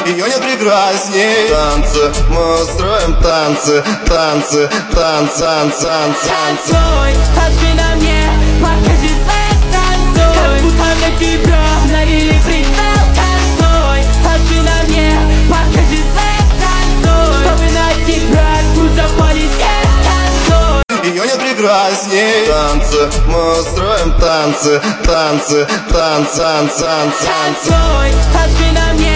ее нет прекрасней. Танцы, мы устроим танцы, танцы, танцы, танцы, танцы. Танцуй, танцуй на мне, покажи свет, танцуй. Как будто на тебя навели прицел. Танцуй, танцуй на мне, покажи свет, танцуй. Чтобы найти брат, тут запали свет. Танцуй, ее нет прекрасней. Танцы, мы устроим танцы, танцы, танцы, танцы, танцы. танцуй, танцуй на мне.